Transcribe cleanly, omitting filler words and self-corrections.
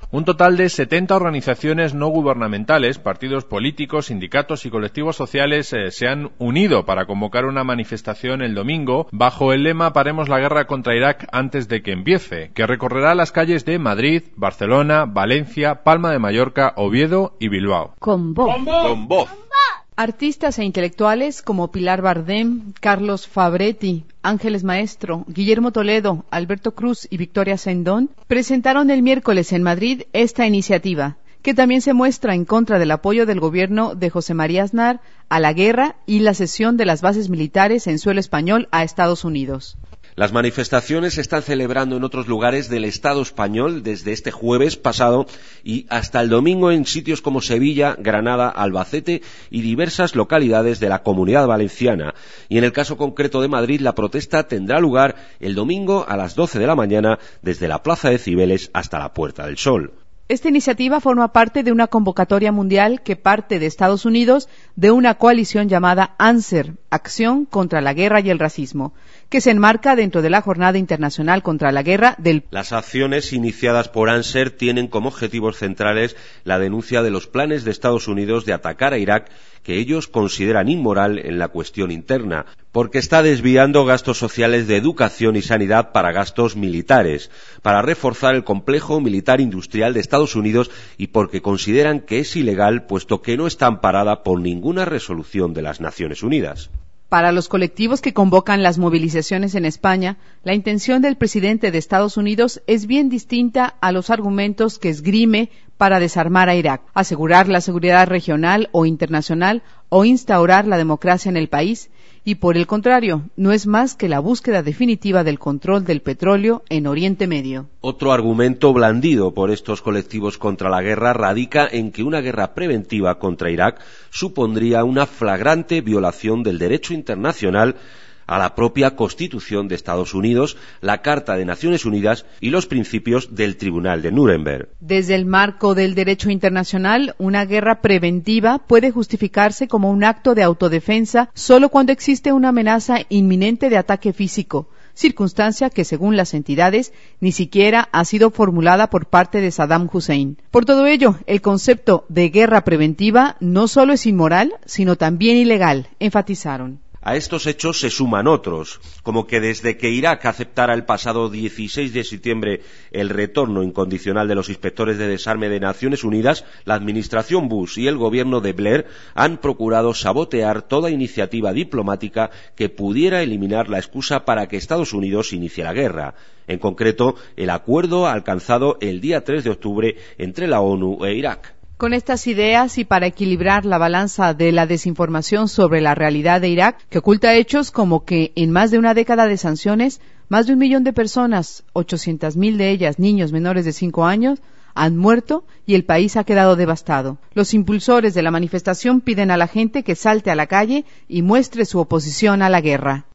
Un total de 70 organizaciones no gubernamentales, partidos políticos, sindicatos y colectivos sociales se han unido para convocar una manifestación el domingo bajo el lema "Paremos la guerra contra Irak antes de que empiece", que recorrerá las calles de Madrid, Barcelona, Valencia, Palma de Mallorca, Oviedo y Bilbao. Con voz. Con voz. Artistas e intelectuales como Pilar Bardem, Carlos Fabretti, Ángeles Maestro, Guillermo Toledo, Alberto Cruz y Victoria Sendón presentaron el miércoles en Madrid esta iniciativa, que también se muestra en contra del apoyo del gobierno de José María Aznar a la guerra y la cesión de las bases militares en suelo español a Estados Unidos. Las manifestaciones se están celebrando en otros lugares del Estado español desde este jueves pasado y hasta el domingo en sitios como Sevilla, Granada, Albacete y diversas localidades de la Comunidad Valenciana. Y en el caso concreto de Madrid, la protesta tendrá lugar el domingo a las 12 de la mañana desde la Plaza de Cibeles hasta la Puerta del Sol. Esta iniciativa forma parte de una convocatoria mundial que parte de Estados Unidos de una coalición llamada ANSWER, Acción contra la Guerra y el Racismo, que se enmarca dentro de la Jornada Internacional contra la Guerra del... Las acciones iniciadas por ANSWER tienen como objetivos centrales la denuncia de los planes de Estados Unidos de atacar a Irak, que ellos consideran inmoral en la cuestión interna, porque está desviando gastos sociales de educación y sanidad para gastos militares, para reforzar el complejo militar industrial de Estados Unidos y porque consideran que es ilegal, puesto que no está amparada por ninguna resolución de las Naciones Unidas. Para los colectivos que convocan las movilizaciones en España, la intención del presidente de Estados Unidos es bien distinta a los argumentos que esgrime para desarmar a Irak, asegurar la seguridad regional o internacional o instaurar la democracia en el país, y por el contrario, no es más que la búsqueda definitiva del control del petróleo en Oriente Medio. Otro argumento blandido por estos colectivos contra la guerra radica en que una guerra preventiva contra Irak supondría una flagrante violación del derecho internacional, a la propia Constitución de Estados Unidos, la Carta de Naciones Unidas y los principios del Tribunal de Nuremberg. Desde el marco del derecho internacional, una guerra preventiva puede justificarse como un acto de autodefensa solo cuando existe una amenaza inminente de ataque físico, circunstancia que, según las entidades, ni siquiera ha sido formulada por parte de Saddam Hussein. Por todo ello, el concepto de guerra preventiva no solo es inmoral, sino también ilegal, enfatizaron. A estos hechos se suman otros, como que desde que Irak aceptara el pasado 16 de septiembre el retorno incondicional de los inspectores de desarme de Naciones Unidas, la administración Bush y el gobierno de Blair han procurado sabotear toda iniciativa diplomática que pudiera eliminar la excusa para que Estados Unidos inicie la guerra. En concreto, el acuerdo alcanzado el día 3 de octubre entre la ONU e Irak. Con estas ideas y para equilibrar la balanza de la desinformación sobre la realidad de Irak, que oculta hechos como que en más de una década de sanciones, más de 1 millón de personas, 800.000 de ellas niños menores de 5 años, han muerto y el país ha quedado devastado. Los impulsores de la manifestación piden a la gente que salte a la calle y muestre su oposición a la guerra.